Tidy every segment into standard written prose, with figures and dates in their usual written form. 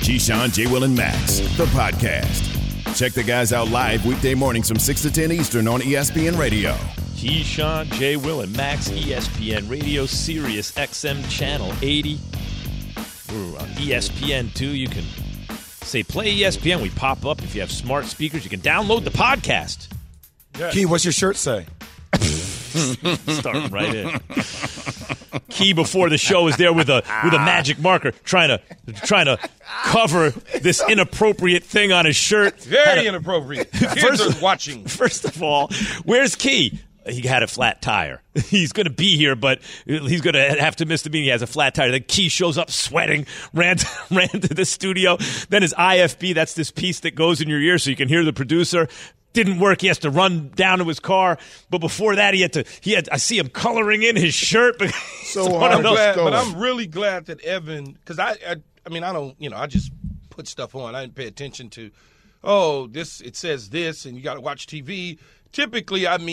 Keyshawn, J. Will, and Max, the podcast. Check the guys out live weekday mornings from 6 to 10 Eastern on ESPN Radio. Keyshawn, J. Will, and Max, ESPN Radio, Sirius XM Channel 80. We're on ESPN, too. You can say play ESPN. We pop up. If you have smart speakers, you can download the podcast. Yeah. Key, what's your shirt say? Starting right in. Key before the show is there with a magic marker trying to cover this inappropriate thing on his shirt. Very inappropriate. Kids are watching. First of all, where's Key? He had a flat tire. He's going to be here, but he's going to have to miss the meeting. He has a flat tire. Then Key shows up sweating, ran to the studio. Then his IFB, that's this piece that goes in your ear so you can hear the producer. Didn't work. He has to run down to his car. But before that, I see him coloring in his shirt. So I'm glad, but I'm really glad that Evan, because I don't, I just put stuff on. I didn't pay attention to, it says this, and you got to watch TV. Typically, I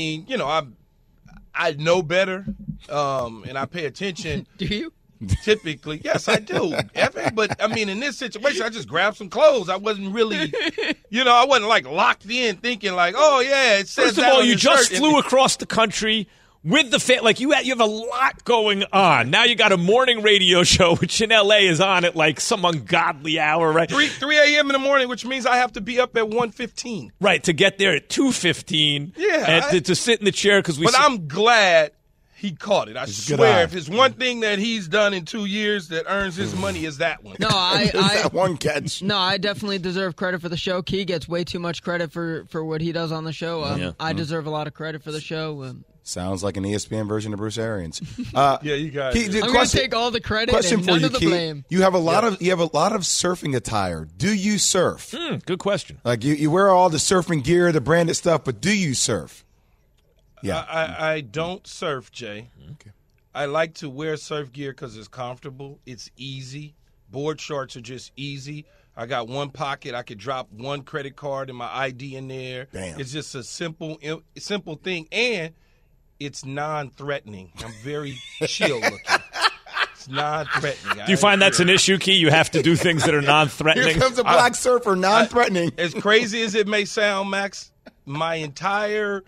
know better, and I pay attention. Do you? Typically, yes, I do, Evan. But, in this situation, I just grabbed some clothes. I wasn't really, I wasn't, locked in thinking, it says First of all, you just flew across the country with the you have a lot going on. Now you got a morning radio show, which in L.A. is on at, some ungodly hour, right? 3 a.m. in the morning, which means I have to be up at 1:15. Right, to get there at 2:15. Yeah. And to sit in the chair because I'm glad he caught it. I swear, if it's one thing that he's done in 2 years that earns his money, is that one. No, that one catch. No, I definitely deserve credit for the show. Key gets way too much credit for what he does on the show. I deserve a lot of credit for the show. Sounds like an ESPN version of Bruce Arians. Yeah, you guys. I'm going to take all the credit and none of the blame. You have a lot of surfing attire. Do you surf? Good question. You wear all the surfing gear, the branded stuff, but do you surf? Yeah, I don't surf, Jay. Okay. I like to wear surf gear because it's comfortable. It's easy. Board shorts are just easy. I got one pocket. I could drop one credit card and my ID in there. Damn. It's just a simple thing, and it's non-threatening. I'm very chill looking. It's non-threatening. Do you find that's an issue, Key? You have to do things that are non-threatening? Here comes a black surfer, non-threatening. As crazy as it may sound, Max, my entire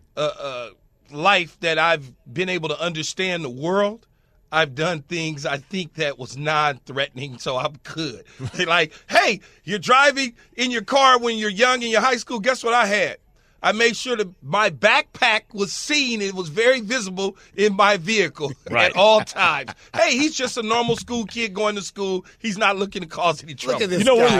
life that I've been able to understand the world, I've done things I think that was non-threatening, so I'm good. Hey, you're driving in your car when you're young in your high school. Guess what I had? I made sure that my backpack was seen. It was very visible in my vehicle at all times. Hey, he's just a normal school kid going to school. He's not looking to cause any trouble. Look at this we're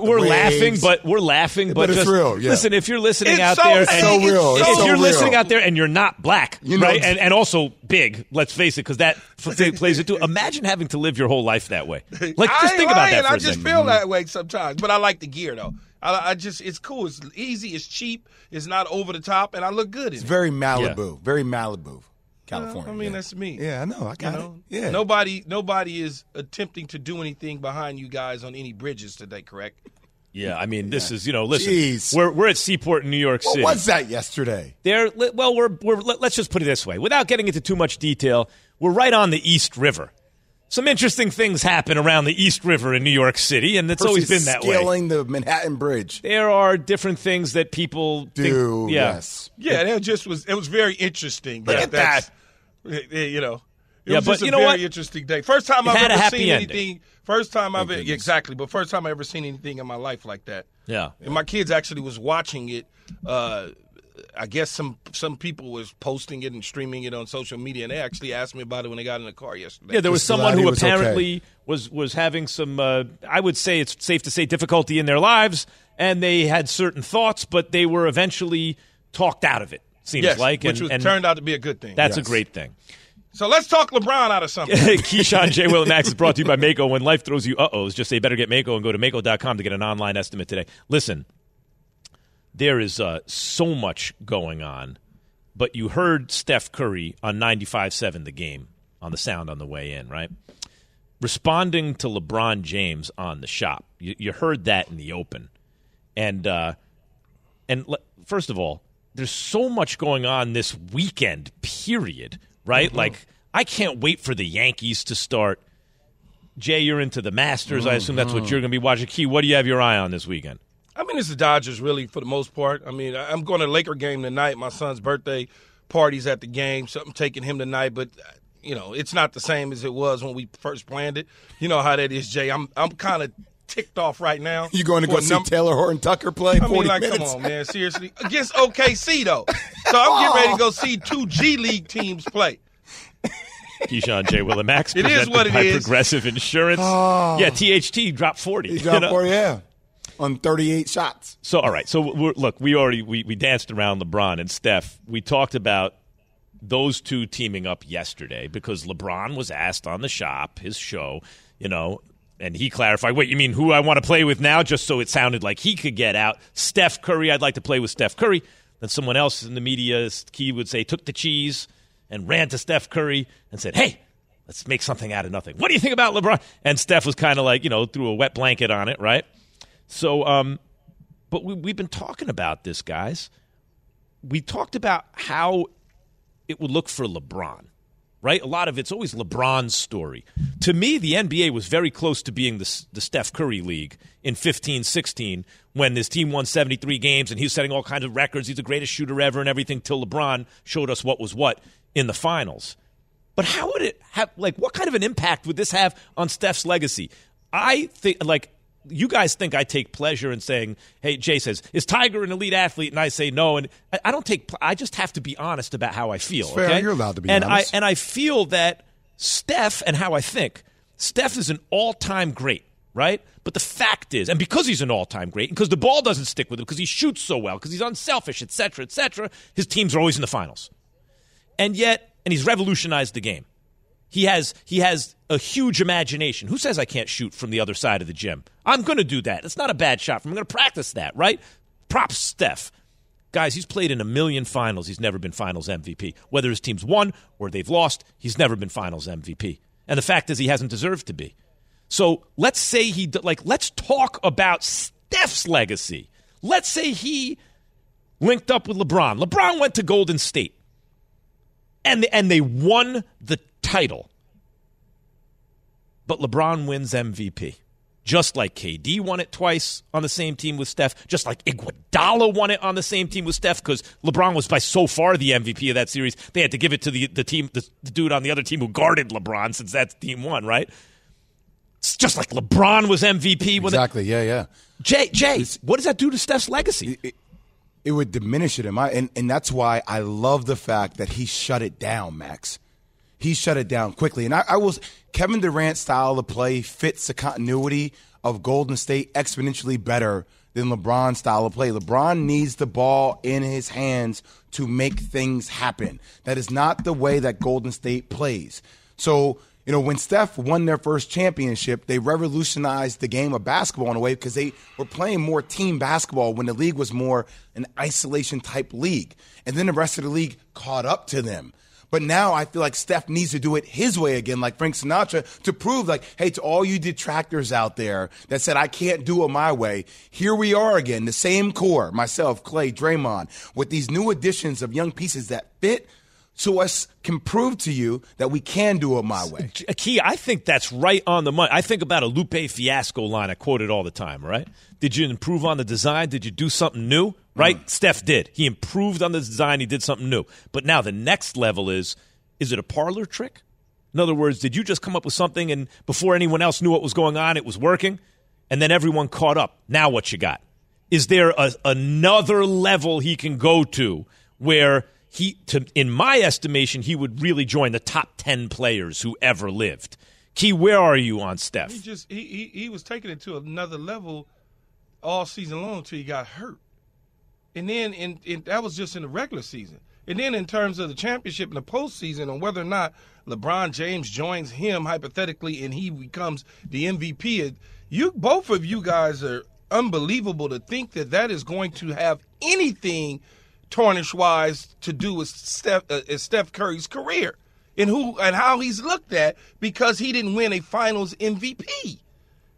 guy. laughing, but it's real. Yeah. Listen, if you're listening It's out so there, real. and It's if so you're real. listening out there and you're not black, right, know- and also big, let's face it, because that plays it too. Imagine having to live your whole life that way. Just think about that for I a just second. feel that way sometimes, but I like the gear though. It's cool. It's easy. It's cheap. It's not over the top, and I look good in It's it. very Malibu. Very Malibu, California. That's me. Yeah, I know. I got it. Yeah. Nobody is attempting to do anything behind you guys on any bridges today, correct? Yeah, this is, listen, Jeez. we're at Seaport in New York City. What was that yesterday? Let's just put it this way. Without getting into too much detail, we're right on the East River. Some interesting things happen around the East River in New York City, and it's always been that way. Scaling the Manhattan Bridge. There are different things that people Do, think. yes. Yeah, it was very interesting. Look at that. It was but just a you know very what? interesting day. First time It I've had a ever happy seen ending. anything. First time I've goodness. exactly, but first time I ever seen anything in my life like that. Yeah. And my kids actually was watching it. I guess some people was posting it and streaming it on social media, and they actually asked me about it when they got in the car yesterday. Yeah, there was Just someone glad he who was apparently was having some, I would say it's safe to say, difficulty in their lives, and they had certain thoughts, but they were eventually talked out of it, seems like. Which turned out to be a good thing. That's a great thing. So let's talk LeBron out of something. Keyshawn, J. Will, and Max is brought to you by Mako. When life throws you uh-ohs, just say better get Mako and go to Mako.com to get an online estimate today. Listen, there is so much going on, but you heard Steph Curry on 95.7 The Game on the sound on the way in, right? Responding to LeBron James on The Shop. You heard that in the open. And first of all, there's so much going on this weekend, period, right? Mm-hmm. I can't wait for the Yankees to start Jay, you're into the Masters. I assume that's what you're going to be watching. Key, what do you have your eye on this weekend? I mean, it's the Dodgers, really, for the most part. I mean, I'm going to a Laker game tonight. My son's birthday party's at the game, so I'm taking him tonight. But, you know, it's not the same as it was when we first planned it. You know how that is, Jay. I'm kind of ticked off right now. You going to go see Taylor Horton Tucker play? I mean, 40 like, minutes? come on, man, seriously. Against OKC, though. So I'm getting ready to go see 2 G League teams play. Keyshawn J. Willimax, It is what it by is. Progressive Insurance. Yeah, THT dropped 40. He dropped 40, yeah, on 38 shots. So, all right. So, look, we danced around LeBron and Steph. We talked about those two teaming up yesterday because LeBron was asked on the his show, you know, and he clarified, wait, you mean who I want to play with now? Just so it sounded like he could get out. Steph Curry, I'd like to play with Steph Curry. Then someone else in the media, Key would say, took the cheese and ran to Steph Curry and said, hey, let's make something out of nothing. What do you think about LeBron? And Steph was kind of like, you know, threw a wet blanket on it, right? So, but we've been talking about this, guys. We talked about how it would look for LeBron, right? A lot of it's always LeBron's story. To me, the NBA was very close to being the Steph Curry league in 15-16 when his team won 73 games and he was setting all kinds of records. He's the greatest shooter ever and everything till LeBron showed us what was what in the finals. But how would it have, like, what kind of an impact would this have on Steph's legacy? I think, like, you guys think I take pleasure in saying, hey, Jay says, is Tiger an elite athlete? And I say no. And I just have to be honest about how I feel. It's fair. Okay? You're allowed to be honest. And I feel that Steph, and how I think, Steph is an all-time great, right? But the fact is, and because he's an all-time great, and because the ball doesn't stick with him, because he shoots so well, because he's unselfish, et cetera, his teams are always in the finals. And yet, and he's revolutionized the game. He has a huge imagination. Who says I can't shoot from the other side of the gym? I'm going to do that. It's not a bad shot. I'm going to practice that, right? Props Steph. Guys, he's played in 1 million finals. He's never been finals MVP. Whether his team's won or they've lost, he's never been finals MVP. And the fact is he hasn't deserved to be. So let's say let's talk about Steph's legacy. Let's say he linked up with LeBron. LeBron went to Golden State. And they won the title. But LeBron wins MVP. Just like KD won it twice on the same team with Steph. Just like Iguodala won it on the same team with Steph because LeBron was by so far the MVP of that series. They had to give it to the team, the dude on the other team who guarded LeBron since that team won, right? It's just like LeBron was MVP. Exactly, yeah. Jay, what does that do to Steph's legacy? It would diminish it, and that's why I love the fact that he shut it down, Max. He shut it down quickly. And Kevin Durant's style of play fits the continuity of Golden State exponentially better than LeBron's style of play. LeBron needs the ball in his hands to make things happen. That is not the way that Golden State plays. So, you know, when Steph won their first championship, they revolutionized the game of basketball in a way because they were playing more team basketball when the league was more an isolation-type league. And then the rest of the league caught up to them. But now I feel like Steph needs to do it his way again, like Frank Sinatra, to prove, like, hey, to all you detractors out there that said I can't do it my way, here we are again, the same core, myself, Clay, Draymond, with these new additions of young pieces that fit, so us can prove to you that we can do it my way. Key, I think that's right on the money. I think about a Lupe Fiasco line I quote it all the time, right? Did you improve on the design? Did you do something new? Right? Steph did. He improved on the design. He did something new. But now the next level is it a parlor trick? In other words, did you just come up with something and before anyone else knew what was going on, it was working? And then everyone caught up. Now what you got? Is there another level he can go to where in my estimation, he would really join the top 10 players who ever lived? Key, where are you on Steph? He was taking it to another level all season long until he got hurt. And then that was just in the regular season. And then in terms of the championship and the postseason and whether or not LeBron James joins him hypothetically and he becomes the MVP, both of you guys are unbelievable to think that is going to have anything tarnish-wise to do with Steph Curry's career and how he's looked at because he didn't win a Finals MVP.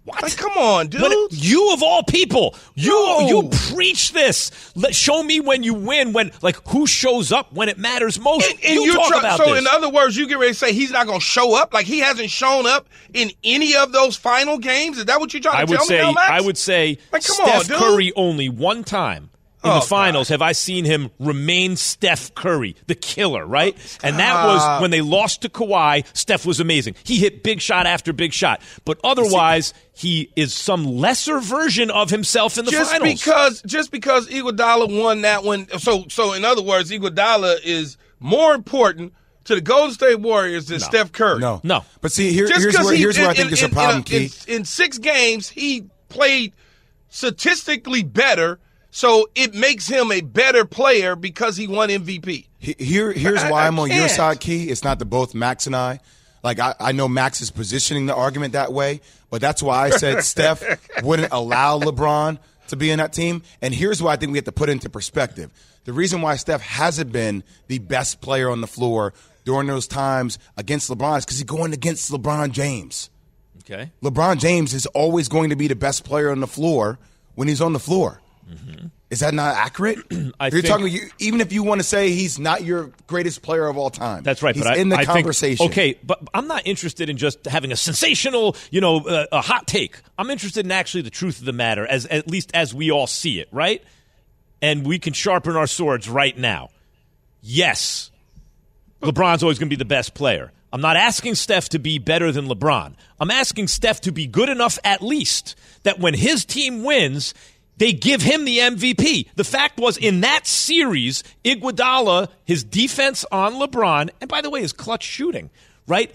What? Like, come on, dude. You of all people, you preach this. Show me when you win, who shows up when it matters most. And you talk about so this. in other words, you get ready to say he's not going to show up? Like he hasn't shown up in any of those final games? Is that what you're trying to tell me now, Max? I would say like, come Steph on, dude. Curry only one time in the finals have I seen him remain Steph Curry, the killer, right? And that was when they lost to Kawhi. Steph was amazing. He hit big shot after big shot. But otherwise, he is some lesser version of himself in the finals. Just because Iguodala won that one. So in other words, Iguodala is more important to the Golden State Warriors than Steph Curry. No. But see, here's where I think there's a problem, Key. In 6 games, he played statistically better. So it makes him a better player because he won MVP. Here's why I'm on your side, Key. It's not the both Max and I. Like, I know Max is positioning the argument that way, but that's why I said Steph wouldn't allow LeBron to be in that team. And here's what I think we have to put into perspective. The reason why Steph hasn't been the best player on the floor during those times against LeBron is because he's going against LeBron James. Okay. LeBron James is always going to be the best player on the floor when he's on the floor. Mm-hmm. Is that not accurate? Even if you want to say he's not your greatest player of all time. That's right. He's but in the conversation. Okay, but I'm not interested in just having a sensational, a hot take. I'm interested in actually the truth of the matter, at least as we all see it, right? And we can sharpen our swords right now. Yes, LeBron's always going to be the best player. I'm not asking Steph to be better than LeBron. I'm asking Steph to be good enough at least that when his team wins, they give him the MVP. The fact was, in that series, Iguodala, his defense on LeBron, and by the way, his clutch shooting, right?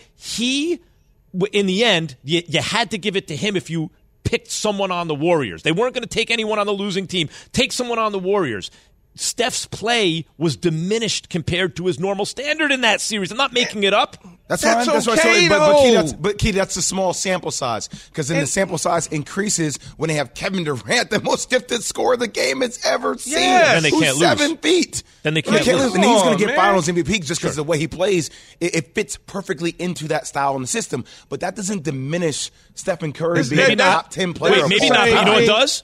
In the end, you had to give it to him if you picked someone on the Warriors. They weren't going to take anyone on the losing team. Take someone on the Warriors. Steph's play was diminished compared to his normal standard in that series. I'm not making it up. That's fine. That's okay, but Key, that's a small sample size because then the sample size increases when they have Kevin Durant, the most gifted scorer the game has ever seen. Then they can't lose. 7 feet. Then they can't lose. And he's going to get Finals MVP just because of the way he plays. It fits perfectly into that style in the system. But that doesn't diminish Stephen Curry being a top 10 player. Wait, maybe not. You know what it does?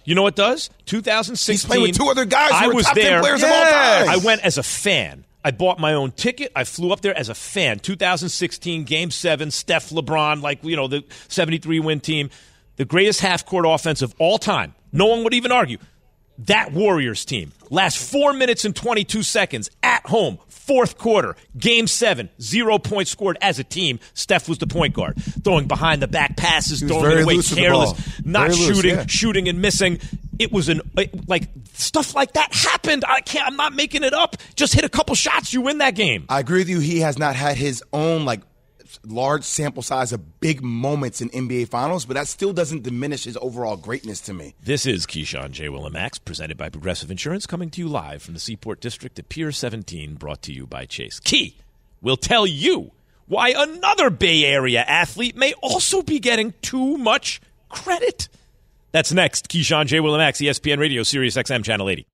2016. He's playing with 2 other guys who were top 10 players of all time. I went as a fan. I bought my own ticket. I flew up there as a fan. 2016, Game 7, Steph, LeBron, the 73-win team. The greatest half-court offense of all time. No one would even argue. That Warriors team. Last 4 minutes and 22 seconds at home. 4th quarter. Game 7. 0 points scored as a team. Steph was the point guard. Throwing behind-the-back passes, throwing it away careless. Not shooting, shooting and missing. It was stuff like that happened. I'm not making it up. Just hit a couple shots, you win that game. I agree with you. He has not had his own large sample size of big moments in NBA Finals, but that still doesn't diminish his overall greatness to me. This is Keyshawn, J. Will, and Max, presented by Progressive Insurance, coming to you live from the Seaport District at Pier 17, brought to you by Chase. Key will tell you why another Bay Area athlete may also be getting too much credit. That's next. Keyshawn, J. Will, and Max, ESPN Radio, Sirius XM, Channel 80.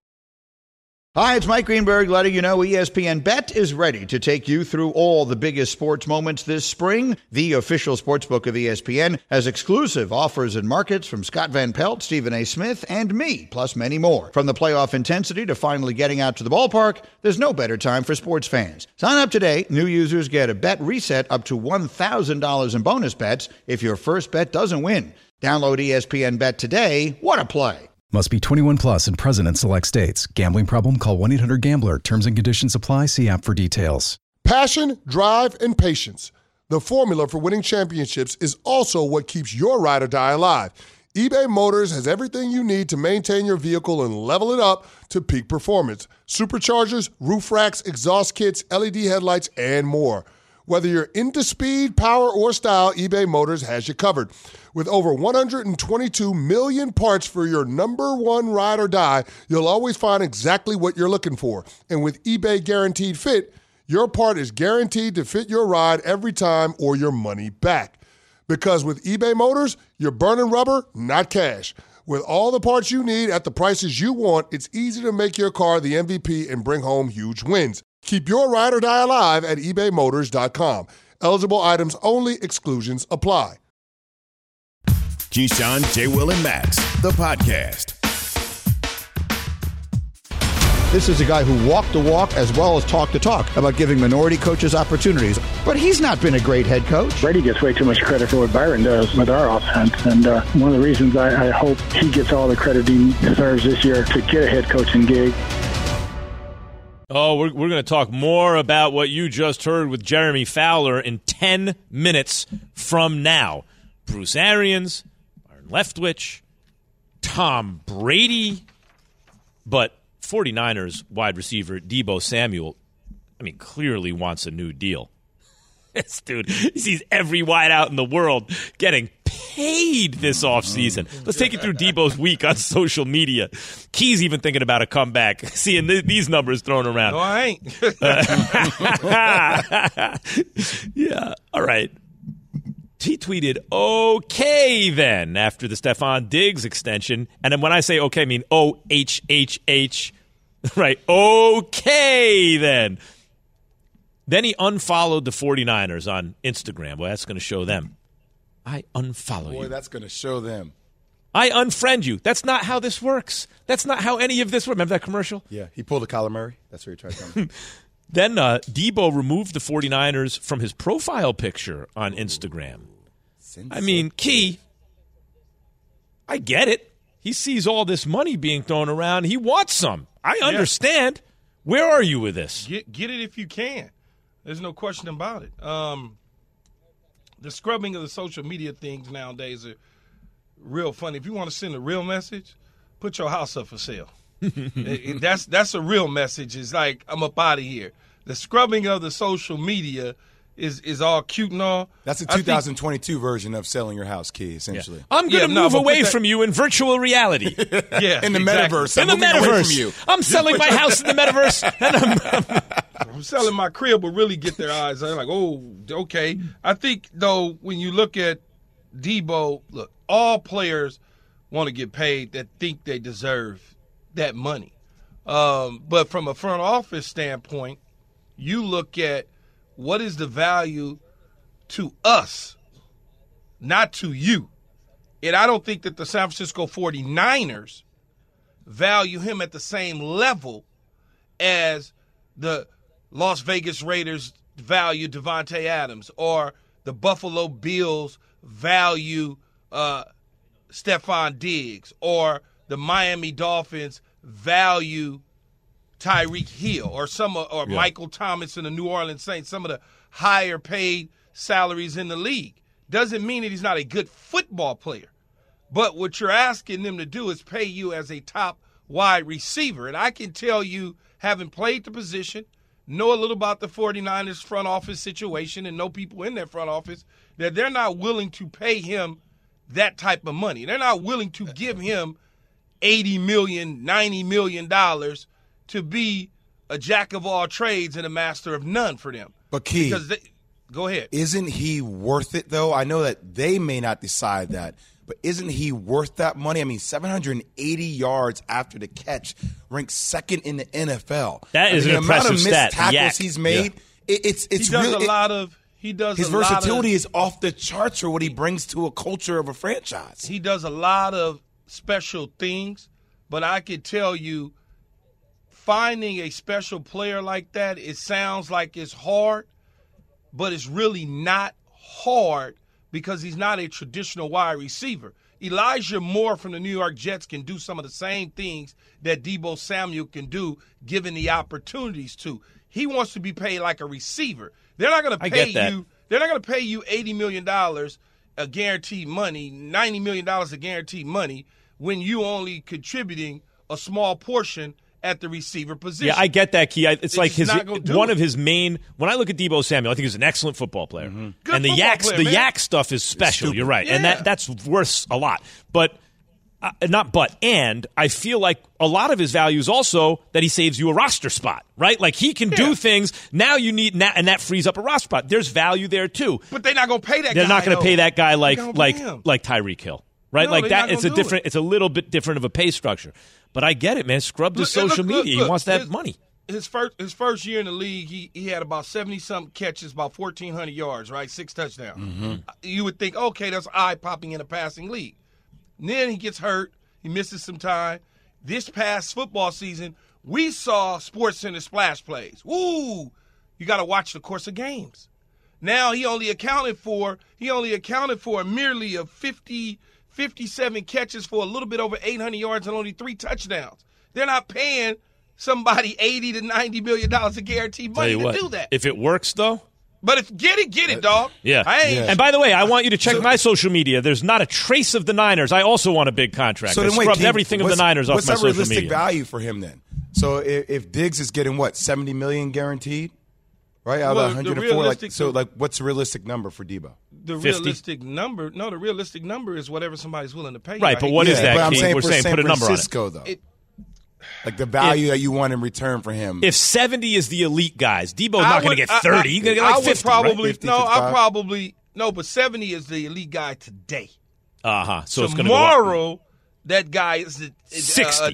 Hi, it's Mike Greenberg letting you know ESPN Bet is ready to take you through all the biggest sports moments this spring. The official sportsbook of ESPN has exclusive offers and markets from Scott Van Pelt, Stephen A. Smith, and me, plus many more. From the playoff intensity to finally getting out to the ballpark, there's no better time for sports fans. Sign up today. New users get a bet reset up to $1,000 in bonus bets if your first bet doesn't win. Download ESPN Bet today. What a play. Must be 21 plus and present in select states. Gambling problem? Call 1-800-GAMBLER. Terms and conditions apply. See app for details. Passion, drive, and patience. The formula for winning championships is also what keeps your ride or die alive. eBay Motors has everything you need to maintain your vehicle and level it up to peak performance. Superchargers, roof racks, exhaust kits, LED headlights, and more. Whether you're into speed, power, or style, eBay Motors has you covered. With over 122 million parts for your number one ride or die, you'll always find exactly what you're looking for. And with eBay Guaranteed Fit, your part is guaranteed to fit your ride every time or your money back. Because with eBay Motors, you're burning rubber, not cash. With all the parts you need at the prices you want, it's easy to make your car the MVP and bring home huge wins. Keep your ride or die alive at ebaymotors.com. Eligible items only. Exclusions apply. Keyshawn, J. Will, and Max, the podcast. This is a guy who walked the walk as well as talked the talk about giving minority coaches opportunities. But he's not been a great head coach. Brady gets way too much credit for what Byron does with our offense. And one of the reasons I hope he gets all the credit he deserves this year to get a head coaching gig. Oh, we're going to talk more about what you just heard with Jeremy Fowler in 10 minutes from now. Bruce Arians, Byron Leftwich, Tom Brady, but 49ers wide receiver Deebo Samuel, clearly wants a new deal. This dude, he sees every wideout in the world getting paid this offseason. Let's take you through Deebo's week on social media. Key's even thinking about a comeback, seeing these numbers thrown around. No, I ain't. Yeah, all right. He tweeted, okay, then, after the Stephon Diggs extension. And then when I say okay, I mean O-H-H-H. Right, okay, then. Then he unfollowed the 49ers on Instagram. Well, that's going to show them. I unfollow you. Boy, that's going to show them. I unfriend you. That's not how this works. That's not how any of this works. Remember that commercial? Yeah, he pulled a Kyler Murray. That's where he tried to come. Then Deebo removed the 49ers from his profile picture on Instagram. Key, I get it. He sees all this money being thrown around. He wants some. I understand. Yeah. Where are you with this? Get it if you can. There's no question about it. The scrubbing of the social media things nowadays are real funny. If you want to send a real message, put your house up for sale. That's a real message. It's like, I'm up out of here. The scrubbing of the social media is all cute and all. That's a 2022 version of selling your house, Key, essentially. Yeah. I'm going to move away from you in virtual reality. Yeah, in the metaverse. In the metaverse. From you. I'm selling my house in the metaverse. And I'm selling my crib, but really get their eyes. They're like, oh, okay. I think, though, when you look at Deebo, look, all players want to get paid that think they deserve that money. But from a front office standpoint, you look at what is the value to us, not to you. And I don't think that the San Francisco 49ers value him at the same level as the Las Vegas Raiders value Devontae Adams, or the Buffalo Bills value Stephon Diggs, or the Miami Dolphins value Tyreek Hill, or Michael Thomas and the New Orleans Saints, some of the higher paid salaries in the league. Doesn't mean that he's not a good football player. But what you're asking them to do is pay you as a top wide receiver. And I can tell you, having played the position, know a little about the 49ers front office situation and know people in that front office, that they're not willing to pay him that type of money. They're not willing to give him $80 million, $90 million to be a jack of all trades and a master of none for them. But Key, go ahead. Isn't he worth it, though? I know that they may not decide that, but isn't he worth that money? 780 yards after the catch, ranks second in the NFL. That is an impressive stat. The amount of missed tackles he's made, his versatility is off the charts for what he brings to a culture of a franchise. He does a lot of special things, but I could tell you, finding a special player like that, it sounds like it's hard, but it's really not hard because he's not a traditional wide receiver. Elijah Moore from the New York Jets can do some of the same things that Deebo Samuel can do given the opportunities to. He wants to be paid like a receiver. They're not going to pay you. They're not going to pay you $80 million a guaranteed money, $90 million a guaranteed money when you only contributing a small portion at the receiver position. Yeah, I get that, Key. It's like one of his main. When I look at Deebo Samuel, I think he's an excellent football player. Mm-hmm. And the yak stuff is special. You're right, and that's worth a lot. But and I feel like a lot of his value is also that he saves you a roster spot, right? Like he can do things now. You need and that frees up a roster spot. There's value there too. But they're not going to pay that. They're not going to pay that guy like Tyreek Hill. Right, no, like that. It's a little bit different of a pay structure, but I get it, man. Scrub the social media. He wants that money. his first year in the league, he had about 70-something catches, about 1,400 yards, right? 6 touchdowns. Mm-hmm. You would think, okay, that's eye-popping in a passing league. And then he gets hurt. He misses some time. This past football season, we saw SportsCenter splash plays. Woo! You got to watch the course of games. Now he only accounted for merely of 57 catches for a little bit over 800 yards and only 3 touchdowns. They're not paying somebody $80 to $90 million of guaranteed money to do that. If it works, though. But if get it, dog. Yeah. And by the way, I want you to check my social media. There's not a trace of the Niners. I also want a big contract. So I scrubbed everything of the Niners off my social media. What's that realistic value for him then? So if Diggs is getting $70 million guaranteed, right? Out of 104, what's the realistic number for Debo? The 50? realistic number? No, the realistic number is whatever somebody's willing to pay. Right, but what is that? But I'm saying we're saying put a number on it. Though. Like the value that you want in return for him. If 70 is the elite guys, Debo's not going to get 30. He's going to get like 50, probably, right? But 70 is the elite guy today. So it's going to go tomorrow. That guy is 60.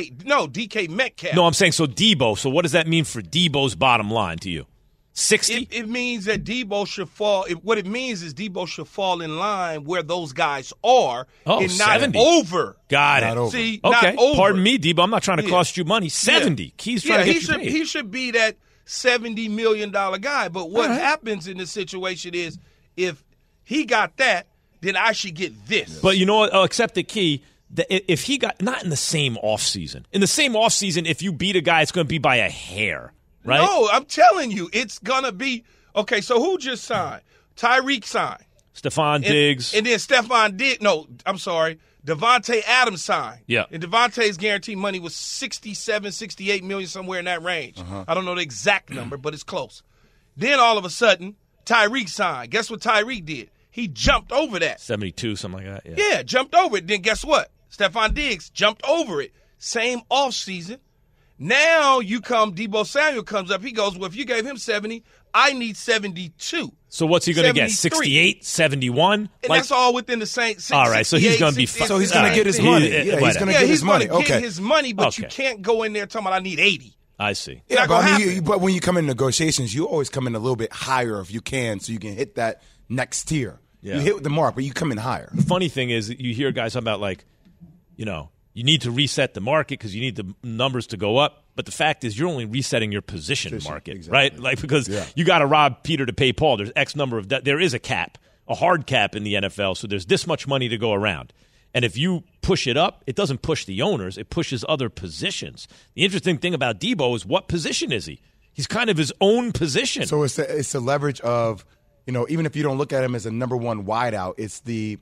DK Metcalf. No, I'm saying so Debo. So what does that mean for Debo's bottom line to you? 60? It means that Debo should fall. What it means is Debo should fall in line where those guys are and not 70. over. Got it. Not over. See, okay. not over. Pardon me, Debo. I'm not trying to cost you money. 70. He's trying to get you paid. He should be that $70 million guy. But what happens in this situation is if he got that, then I should get this. But you know what? I'll accept the key. If he got – not in the same offseason. In the same offseason, if you beat a guy, it's going to be by a hair. Right? No, I'm telling you, it's going to be – okay, so who just signed? Tyreek signed. Stephon Diggs. And then Stephon Diggs – no, I'm sorry. Devontae Adams signed. Yeah. And Devontae's guaranteed money was $67, $68 million, somewhere in that range. I don't know the exact number, but it's close. Then all of a sudden, Tyreek signed. Guess what Tyreek did? He jumped over that. 72, something like that. Yeah, jumped over it. Then guess what? Stephon Diggs jumped over it. Same offseason. Now you come, Debo Samuel comes up. He goes, well, if you gave him 70, I need 72. So what's he going to get? 68, 71? And that's all within the same. All right, so he's going to be fine. So he's going to get his money. Yeah, he's going to get his money. Get his money, but you can't go in there talking about I need 80. I see. Yeah, but when you come in negotiations, you always come in a little bit higher if you can, so you can hit that next tier. Yeah. You hit the mark, but you come in higher. The funny thing is you hear guys talking about, like, you know, you need to reset the market because you need the numbers to go up. But the fact is you're only resetting your position market, exactly. Right? Like, because you got to rob Peter to pay Paul. There's X number of there is a cap, a hard cap in the NFL, so there's this much money to go around. And if you push it up, it doesn't push the owners. It pushes other positions. The interesting thing about Debo is what position is he? He's kind of his own position. So it's the leverage of, you know, even if you don't look at him as a number one wideout, it's the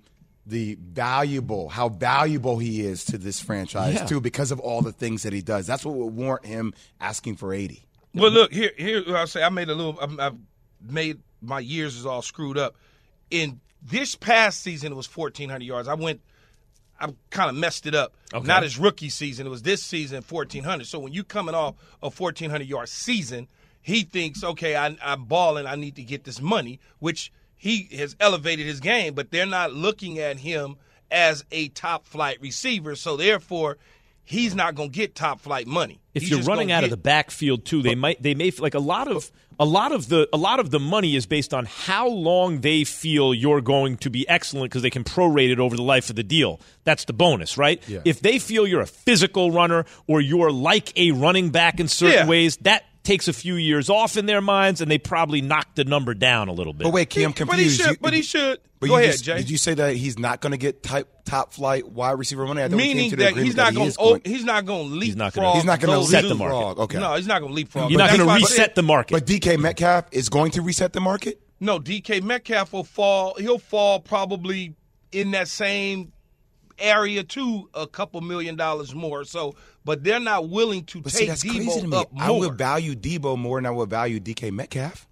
how valuable he is to this franchise too, because of all the things that he does. That's what would warrant him asking for 80. Well, look here. I'll say I've made my years is all screwed up. In this past season, it was 1,400 yards. I kind of messed it up. Okay. Not his rookie season. It was this season, 1,400. So when you coming off a 1,400-yard season, he thinks, okay, I'm balling. I need to get this money, which he has elevated his game, but they're not looking at him as a top-flight receiver. So, therefore, he's not going to get top-flight money. If you're running out of the backfield too, they may like a lot of the money is based on how long they feel you're going to be excellent because they can prorate it over the life of the deal. That's the bonus, right? Yeah. If they feel you're a physical runner or you're like a running back in certain ways, that takes a few years off in their minds, and they probably knock the number down a little bit. But wait, Key, I'm confused. But he should. Go ahead, Jay. Did you say that he's not going to get top flight wide receiver money? Meaning that he's not going to leapfrog. He's not going to set the market. Okay. No, he's not going to leapfrog. You're not going to reset the market. But DK Metcalf is going to reset the market? No, DK Metcalf will fall. He'll fall probably in that same area to a couple $1 million more. So, but they're not willing to take Debo up more. I would value Debo more than I would value DK Metcalf.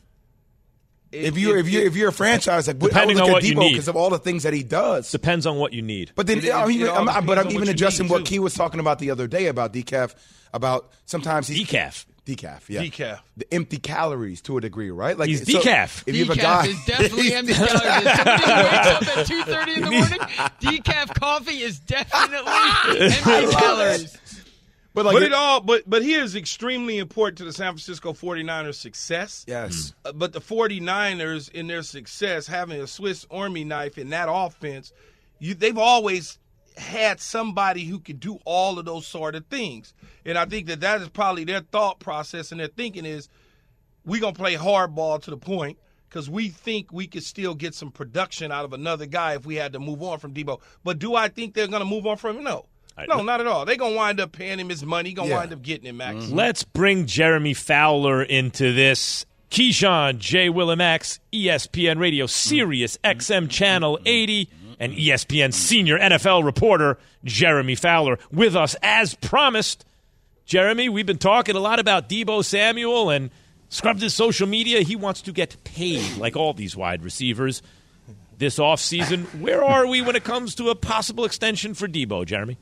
If you're a franchise, like, depending on what you need, because of all the things that he does, depends on what you need. But then I'm even adjusting what Key was talking about the other day about decaf. About sometimes he's decaf. The empty calories to a degree, right? Like he's decaf. If you have a guy, is definitely empty calories. If somebody wakes up at 2:30 in the morning, decaf coffee is definitely empty calories. But he is extremely important to the San Francisco 49ers success. Yes. But the 49ers in their success, having a Swiss Army knife in that offense, they've always had somebody who could do all of those sort of things. And I think that is probably their thought process, and their thinking is, we're going to play hardball to the point because we think we could still get some production out of another guy if we had to move on from Debo. But do I think they're going to move on from him? No. No, not at all. They're going to wind up paying him his money. Going to wind up getting him, Max. Let's bring Jeremy Fowler into this. Keyshawn, J. Will and Max, ESPN Radio, Sirius XM Channel 80, and ESPN senior NFL reporter Jeremy Fowler with us as promised. Jeremy, we've been talking a lot about Deebo Samuel and scrubbed his social media. He wants to get paid like all these wide receivers this offseason. Where are we when it comes to a possible extension for Deebo, Jeremy?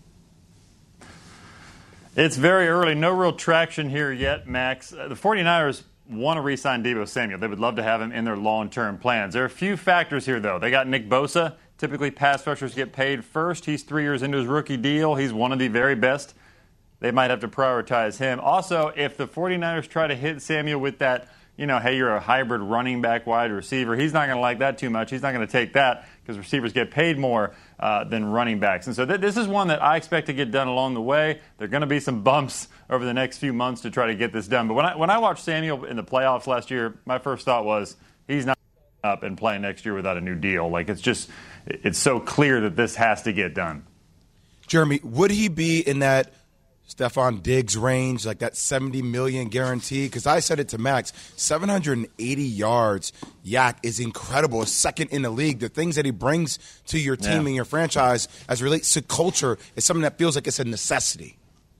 It's very early. No real traction here yet, Max. The 49ers want to re-sign Deebo Samuel. They would love to have him in their long-term plans. There are a few factors here, though. They got Nick Bosa. Typically, pass rushers get paid first. He's 3 years into his rookie deal. He's one of the very best. They might have to prioritize him. Also, if the 49ers try to hit Samuel with that, hey, you're a hybrid running back wide receiver, he's not going to like that too much. He's not going to take that because receivers get paid more than running backs. And so this is one that I expect to get done along the way. There are going to be some bumps over the next few months to try to get this done. But when I watched Samuel in the playoffs last year, my first thought was he's not up and playing next year without a new deal. Like, it's so clear that this has to get done. Jeremy, would he be in that Stephon Diggs range, like that $70 million guarantee? Because I said it to Max, 780 yards, Yak is incredible, second in the league. The things that he brings to your team and your franchise as relates to culture is something that feels like it's a necessity.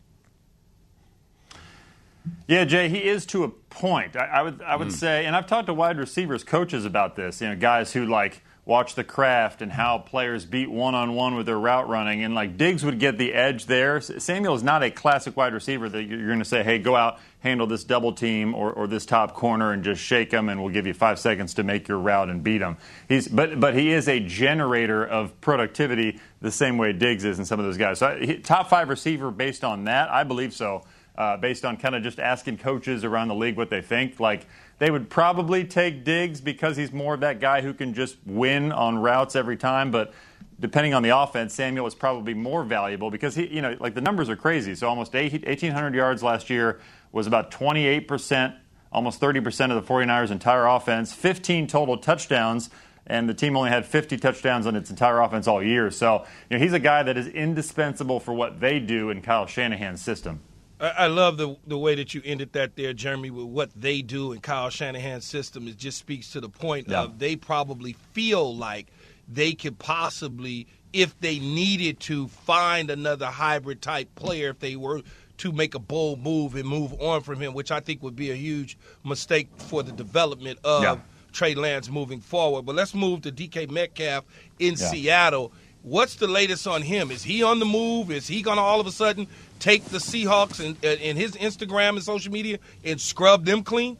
Yeah, Jay, he is to a point. I would say, and I've talked to wide receivers coaches about this, guys who watch the craft and how players beat one-on-one with their route running. And, Diggs would get the edge there. Samuel is not a classic wide receiver that you're going to say, hey, go out, handle this double team or this top corner and just shake him, and we'll give you 5 seconds to make your route and beat him. But he is a generator of productivity the same way Diggs is and some of those guys. So top 5 receiver based on that, I believe so, based on kind of just asking coaches around the league what they think. They would probably take Diggs because he's more of that guy who can just win on routes every time. But depending on the offense, Samuel is probably more valuable because he, the numbers are crazy. So almost 1,800 yards last year was about 28%, almost 30% of the 49ers' entire offense, 15 total touchdowns, and the team only had 50 touchdowns on its entire offense all year. So he's a guy that is indispensable for what they do in Kyle Shanahan's system. I love the way that you ended that there, Jeremy, with what they do in Kyle Shanahan's system. It just speaks to the point of they probably feel like they could possibly, if they needed to, find another hybrid-type player if they were to make a bold move and move on from him, which I think would be a huge mistake for the development of Trey Lance moving forward. But let's move to DK Metcalf in Seattle. What's the latest on him? Is he on the move? Is he going to all of a sudden take the Seahawks and his Instagram and social media and scrub them clean?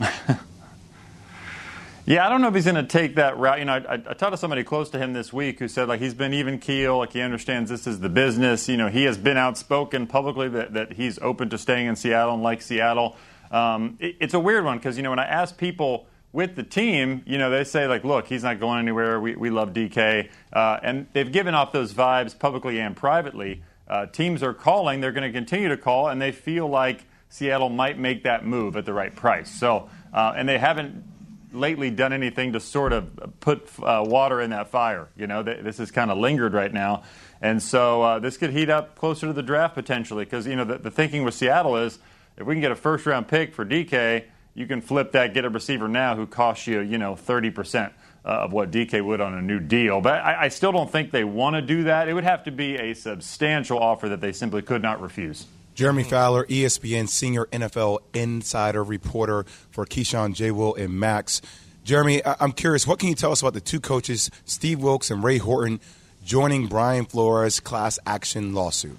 Yeah, I don't know if he's going to take that route. I talked to somebody close to him this week who said, he's been even keel, he understands this is the business. He has been outspoken publicly that he's open to staying in Seattle and like Seattle. It's a weird one because, when I ask people with the team, they say, look, he's not going anywhere. We love DK. And they've given off those vibes publicly and privately. Teams are calling. They're going to continue to call, and they feel like Seattle might make that move at the right price. So, and they haven't lately done anything to sort of put water in that fire. This has kind of lingered right now. And so this could heat up closer to the draft potentially because, the thinking with Seattle is if we can get a first-round pick for DK, you can flip that, get a receiver now who costs you, 30% of what DK would on a new deal. But I still don't think they want to do that. It would have to be a substantial offer that they simply could not refuse. Jeremy Fowler, ESPN senior NFL insider reporter for Keyshawn, J. Will, and Max. Jeremy, I'm curious, what can you tell us about the two coaches, Steve Wilks and Ray Horton, joining Brian Flores' class action lawsuit?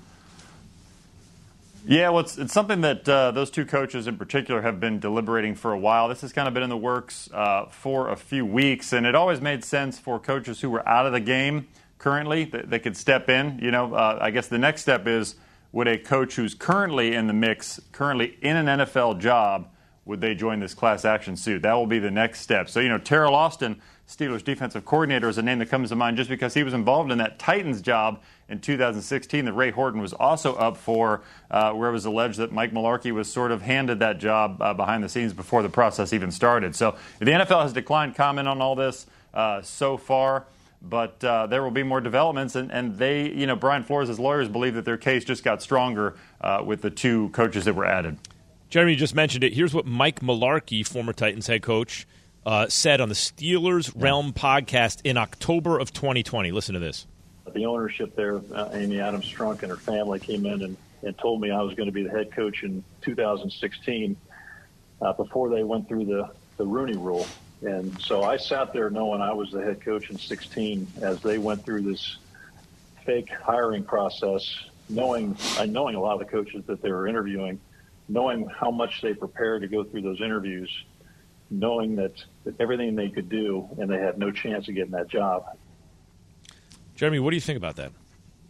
Yeah, well, it's something that those two coaches in particular have been deliberating for a while. This has kind of been in the works for a few weeks, and it always made sense for coaches who were out of the game currently that they could step in. I guess the next step is would a coach who's currently in the mix, currently in an NFL job, would they join this class action suit? That will be the next step. So, Terrell Austin, Steelers defensive coordinator, is a name that comes to mind just because he was involved in that Titans job in 2016 that Ray Horton was also up for, where it was alleged that Mike Mularkey was sort of handed that job behind the scenes before the process even started. So the NFL has declined comment on all this so far, but there will be more developments, and they, Brian Flores' lawyers believe that their case just got stronger with the two coaches that were added. Jeremy, you just mentioned it. Here's what Mike Mularkey, former Titans head coach, said on the Steelers Realm podcast in October of 2020. Listen to this. The ownership there, Amy Adams Strunk and her family, came in and told me I was going to be the head coach in 2016 before they went through the Rooney Rule. And so I sat there knowing I was the head coach in 16 as they went through this fake hiring process, knowing a lot of the coaches that they were interviewing, knowing how much they prepared to go through those interviews, knowing that everything they could do, and they had no chance of getting that job. Jeremy, what do you think about that?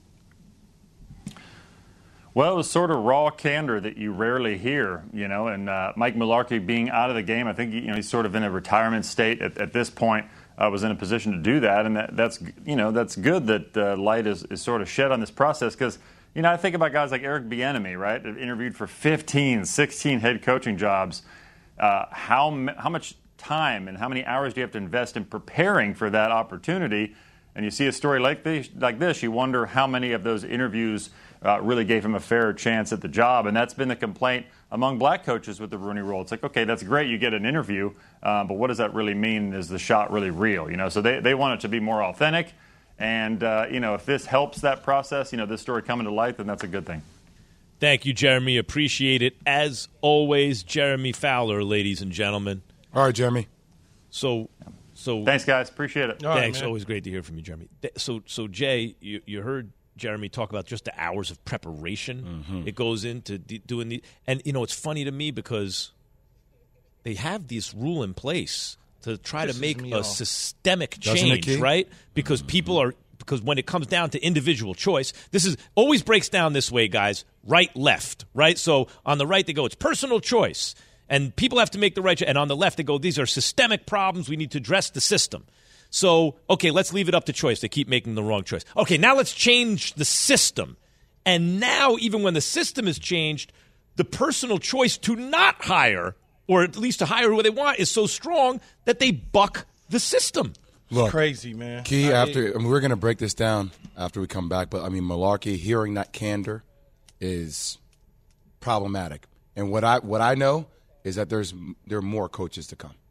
Well, it was sort of raw candor that you rarely hear, and Mike Mularkey being out of the game, I think he's sort of in a retirement state at this point, was in a position to do that, and that's good that light is sort of shed on this process because, I think about guys like Eric Bieniemy, right, that interviewed for 15, 16 head coaching jobs. How much time and how many hours do you have to invest in preparing for that opportunity? And you see a story like this, you wonder how many of those interviews really gave him a fair chance at the job. And that's been the complaint among black coaches with the Rooney Rule. It's like, okay, that's great, you get an interview, but what does that really mean? Is the shot really real? So they want it to be more authentic. And, if this helps that process, this story coming to light, then that's a good thing. Thank you, Jeremy. Appreciate it. As always, Jeremy Fowler, ladies and gentlemen. All right, Jeremy. So thanks, guys. Appreciate it. Thanks. Right, always great to hear from you, Jeremy. So Jay, you heard Jeremy talk about just the hours of preparation it goes into doing the. And it's funny to me because they have this rule in place to try to make a systemic change, right? Because because when it comes down to individual choice, this is always breaks down this way, guys. Right, left, right. So on the right they go, it's personal choice. And people have to make the right choice. And on the left, they go, these are systemic problems. We need to address the system. So, okay, let's leave it up to choice. They keep making the wrong choice. Okay, now let's change the system. And now, even when the system is changed, the personal choice to not hire, or at least to hire who they want, is so strong that they buck the system. Look, it's crazy, man. Key, we're going to break this down after we come back. But, Mularkey, hearing that candor is problematic. And what I know is that there are more coaches to come.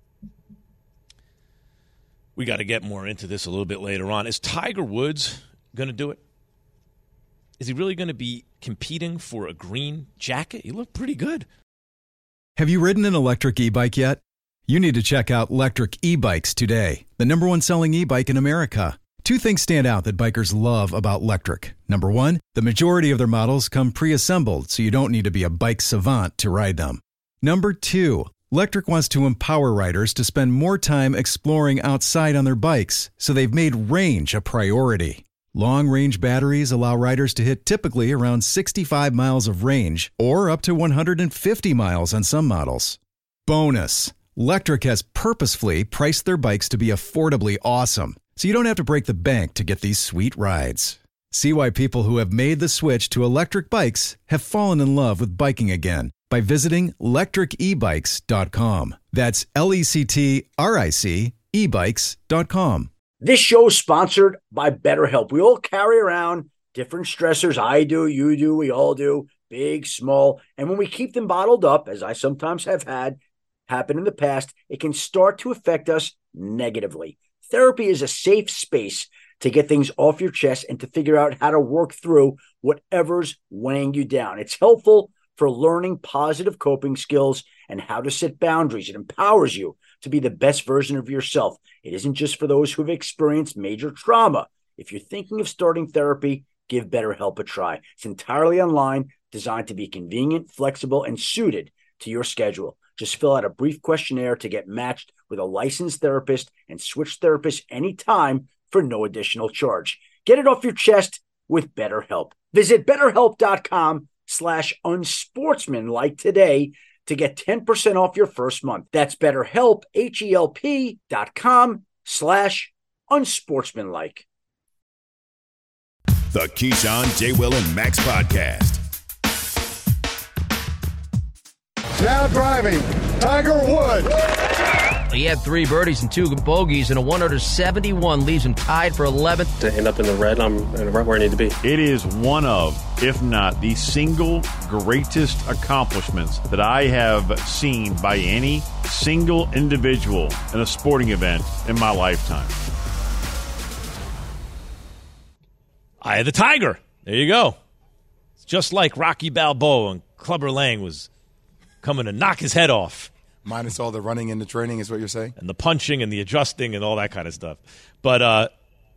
We got to get more into this a little bit later on. Is Tiger Woods going to do it? Is he really going to be competing for a green jacket? He looked pretty good. Have you ridden an electric e-bike yet? You need to check out Lectric E-Bikes today, the #1 selling e-bike in America. Two things stand out that bikers love about Lectric. Number one, the majority of their models come pre-assembled, so you don't need to be a bike savant to ride them. Number two, Lectric wants to empower riders to spend more time exploring outside on their bikes, so they've made range a priority. Long-range batteries allow riders to hit typically around 65 miles of range, or up to 150 miles on some models. Bonus, Lectric has purposefully priced their bikes to be affordably awesome, so you don't have to break the bank to get these sweet rides. See why people who have made the switch to electric bikes have fallen in love with biking again by visiting lectricebikes.com. That's LECTRIC ebikes.com. This show is sponsored by BetterHelp. We all carry around different stressors. I do, you do, we all do, big, small. And when we keep them bottled up, as I sometimes have had happen in the past, it can start to affect us negatively. Therapy is a safe space to get things off your chest and to figure out how to work through whatever's weighing you down. It's helpful for learning positive coping skills and how to set boundaries. It empowers you to be the best version of yourself. It isn't just for those who have experienced major trauma. If you're thinking of starting therapy, give BetterHelp a try. It's entirely online, designed to be convenient, flexible, and suited to your schedule. Just fill out a brief questionnaire to get matched with a licensed therapist and switch therapists anytime for no additional charge. Get it off your chest with BetterHelp. Visit BetterHelp.com/unsportsmanlike today to get 10% off your first month. That's BetterHelp, HELP.com/unsportsmanlike. The Keyshawn, J. Will, and Max Podcast. Now driving, Tiger Woods. He had 3 birdies and 2 bogeys, and a 171 leaves him tied for 11th. To end up in the red, I'm right where I need to be. It is one of, if not the single greatest accomplishments that I have seen by any single individual in a sporting event in my lifetime. Eye of the Tiger. There you go. It's just like Rocky Balboa and Clubber Lang was coming to knock his head off. Minus all the running and the training is what you're saying? And the punching and the adjusting and all that kind of stuff. But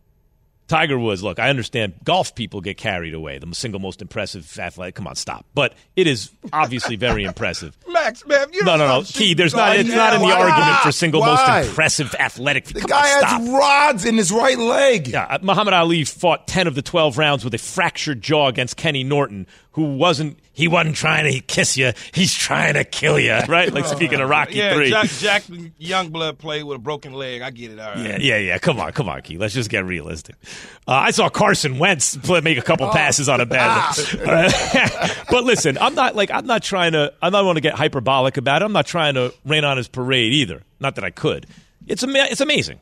Tiger Woods, look, I understand golf people get carried away. The single most impressive athletic. Come on, stop. But it is obviously very impressive. Max, man, you no. Key, there's not. It's not in the argument for single most impressive athletic. The guy has rods in his right leg. Yeah, Muhammad Ali fought 10 of the 12 rounds with a fractured jaw against Kenny Norton, who wasn't trying to kiss you. He's trying to kill you, right? Like speaking of Rocky 3. Jack Youngblood played with a broken leg. I get it. All right. Yeah. Come on, Key. Let's just get realistic. I saw Carson Wentz make a couple passes on a bad one. But listen, I'm not want to get hyperbolic about it. I'm not trying to rain on his parade either. Not that I could. It's amazing,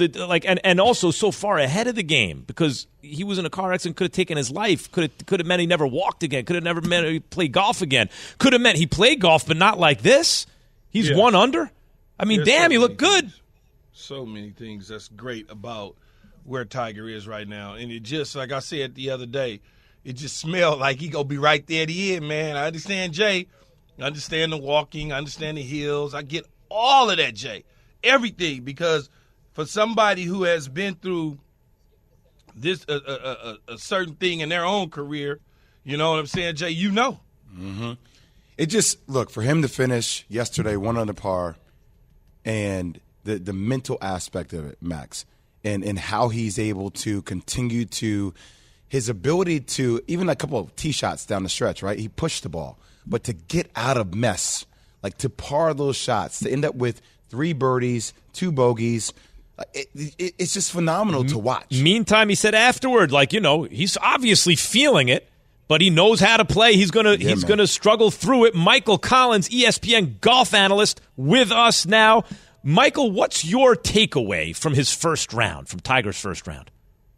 and also so far ahead of the game because he was in a car accident, could have taken his life, could have meant he never walked again, could have never meant he played golf again, could have meant he played golf, but not like this. He's 1 under. I mean, damn, he looked good. So many things that's great about where Tiger is right now, and it just like I said the other day, it just smelled like he gonna be right there at the end, man. I understand Jay, I understand the walking, I understand the hills, I get all of that, Jay. Everything, because for somebody who has been through this a certain thing in their own career, you know what I'm saying, Jay? You know. Mm-hmm. It just for him to finish yesterday 1 under par, and the mental aspect of it, Max, and how he's able to continue to his ability to even a couple of tee shots down the stretch, right? He pushed the ball, but to get out of mess, like to par those shots, to end up with 3 birdies, 2 bogeys. It's just phenomenal to watch. Meantime, he said afterward, he's obviously feeling it, but he knows how to play. He's gonna struggle through it. Michael Collins, ESPN golf analyst, with us now. Michael, what's your takeaway from his first round, from Tiger's first round?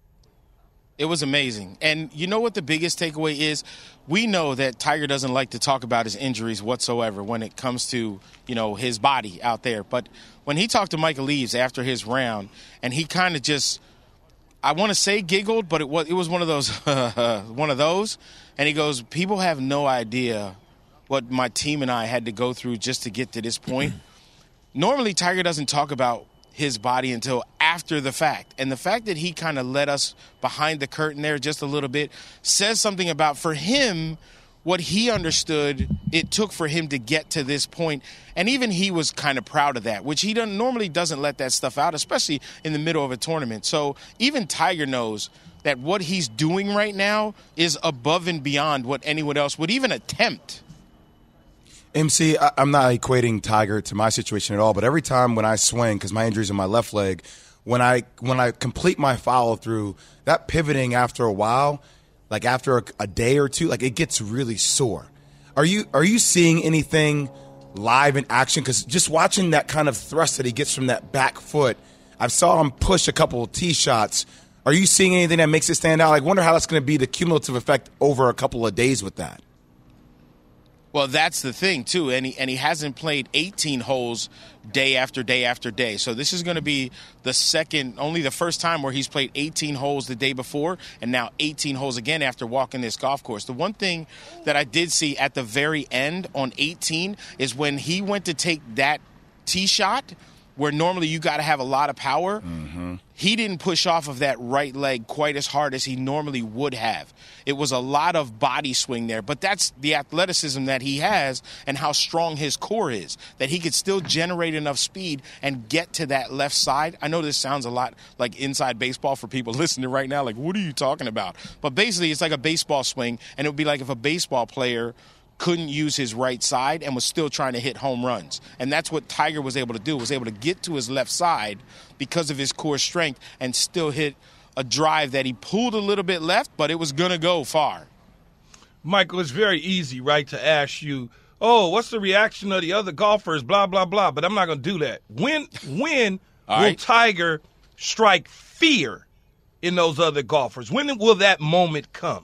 It was amazing. And you know what the biggest takeaway is? We know that Tiger doesn't like to talk about his injuries whatsoever when it comes to, his body out there. But when he talked to Michael Eaves after his round, and he kind of just, I want to say giggled, but it was one of those, and he goes, people have no idea what my team and I had to go through just to get to this point. Normally, Tiger doesn't talk about his body until after the fact. And the fact that he kind of let us behind the curtain there just a little bit says something about, for him, what he understood it took for him to get to this point. And even he was kind of proud of that, which he normally doesn't let that stuff out, especially in the middle of a tournament. So even Tiger knows that what he's doing right now is above and beyond what anyone else would even attempt. MC, I'm not equating Tiger to my situation at all, but every time when I swing, because my injury's in my left leg, when I complete my follow through, that pivoting after a while, like after a day or two, like it gets really sore. Are you seeing anything live in action? Because just watching that kind of thrust that he gets from that back foot, I saw him push a couple of tee shots. Are you seeing anything that makes it stand out? I wonder how that's going to be the cumulative effect over a couple of days with that. Well, that's the thing, too, and he hasn't played 18 holes day after day after day. So this is going to be only the first time where he's played 18 holes the day before, and now 18 holes again after walking this golf course. The one thing that I did see at the very end on 18 is when he went to take that tee shot, where normally you got to have a lot of power, he didn't push off of that right leg quite as hard as he normally would have. It was a lot of body swing there, but that's the athleticism that he has and how strong his core is, that he could still generate enough speed and get to that left side. I know this sounds a lot like inside baseball for people listening right now, like, what are you talking about? But basically, it's like a baseball swing, and it would be like if a baseball player couldn't use his right side and was still trying to hit home runs. And that's what Tiger was able to do, was able to get to his left side because of his core strength and still hit a drive that he pulled a little bit left, but it was going to go far. Michael, it's very easy, right, to ask you, oh, what's the reaction of the other golfers, blah, blah, blah, but I'm not going to do that. When will Tiger strike fear in those other golfers? When will that moment come?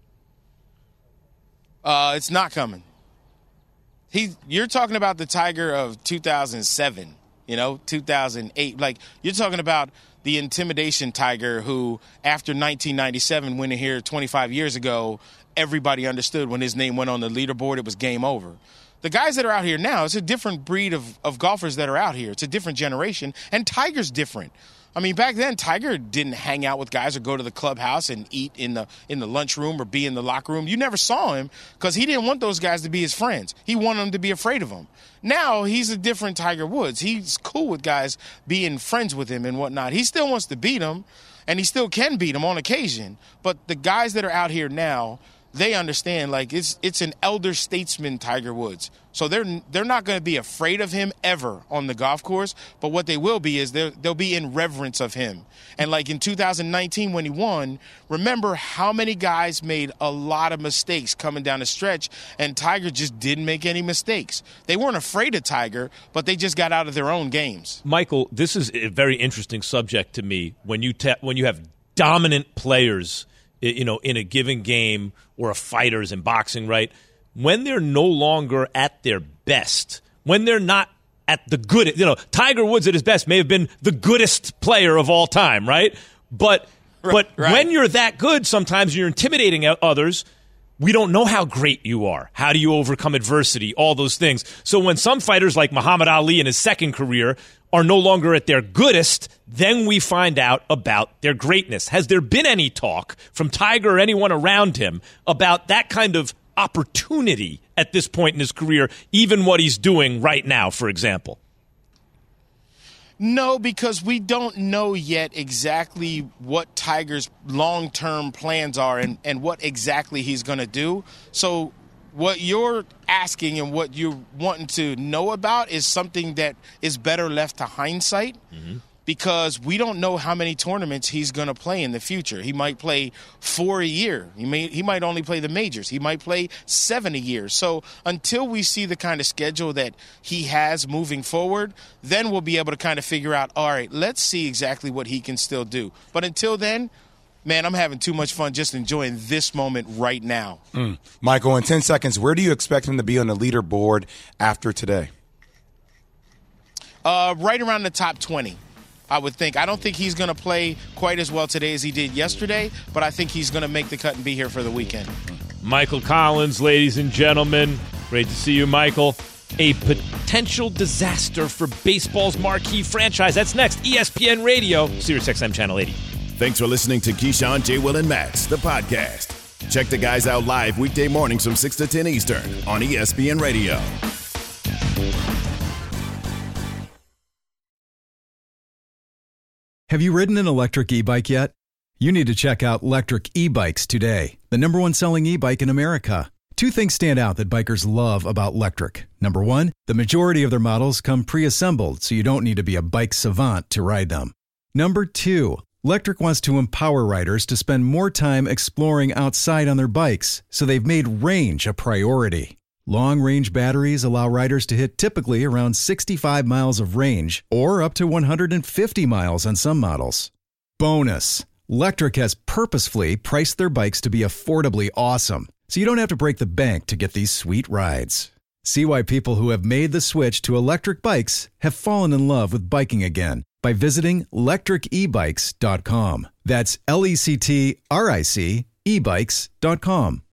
It's not coming. You're talking about the Tiger of 2007, 2008. Like, you're talking about the intimidation Tiger who, after 1997, went in here 25 years ago, everybody understood when his name went on the leaderboard, it was game over. The guys that are out here now, it's a different breed of golfers that are out here. It's a different generation, and Tiger's different. I mean, back then, Tiger didn't hang out with guys or go to the clubhouse and eat in the lunchroom or be in the locker room. You never saw him because he didn't want those guys to be his friends. He wanted them to be afraid of him. Now, he's a different Tiger Woods. He's cool with guys being friends with him and whatnot. He still wants to beat them, and he still can beat them on occasion. But the guys that are out here now, they understand, like, it's an elder statesman Tiger Woods. So they're not going to be afraid of him ever on the golf course, but what they will be is they'll be in reverence of him. And like in 2019 when he won, remember how many guys made a lot of mistakes coming down the stretch, and Tiger just didn't make any mistakes. They weren't afraid of Tiger, but they just got out of their own games. Michael, this is a very interesting subject to me when you have dominant players, in a given game, or a fighters in boxing, right? When they're no longer at their best, when they're not at the good, Tiger Woods at his best may have been the goodest player of all time, right? But when you're that good, sometimes you're intimidating others. We don't know how great you are. How do you overcome adversity? All those things. So when some fighters like Muhammad Ali in his second career are no longer at their goodest, then we find out about their greatness. Has there been any talk from Tiger or anyone around him about that kind of opportunity at this point in his career, even what he's doing right now, for example? No, because we don't know yet exactly what Tiger's long-term plans are and what exactly he's going to do. So what you're asking and what you're wanting to know about is something that is better left to hindsight. Mm-hmm. Because we don't know how many tournaments he's going to play in the future. He might play 4 a year. He might only play the majors. He might play 7 a year. So until we see the kind of schedule that he has moving forward, then we'll be able to kind of figure out, all right, let's see exactly what he can still do. But until then, man, I'm having too much fun just enjoying this moment right now. Michael, in 10 seconds, where do you expect him to be on the leaderboard after today? Right around the top 20. I would think. I don't think he's going to play quite as well today as he did yesterday, but I think he's going to make the cut and be here for the weekend. Michael Collins, ladies and gentlemen. Great to see you, Michael. A potential disaster for baseball's marquee franchise. That's next. ESPN Radio, SiriusXM Channel 80. Thanks for listening to Keyshawn, J. Will, and Max, the podcast. Check the guys out live weekday mornings from 6 to 10 Eastern on ESPN Radio. Have you ridden an electric e-bike yet? You need to check out Lectric E-Bikes today, the #1 selling e-bike in America. Two things stand out that bikers love about Lectric. Number one, the majority of their models come pre-assembled, so you don't need to be a bike savant to ride them. Number two, Lectric wants to empower riders to spend more time exploring outside on their bikes, so they've made range a priority. Long-range batteries allow riders to hit typically around 65 miles of range or up to 150 miles on some models. Bonus, Lectric has purposefully priced their bikes to be affordably awesome, so you don't have to break the bank to get these sweet rides. See why people who have made the switch to electric bikes have fallen in love with biking again by visiting lectricebikes.com. That's LECTRIC ebikes.com.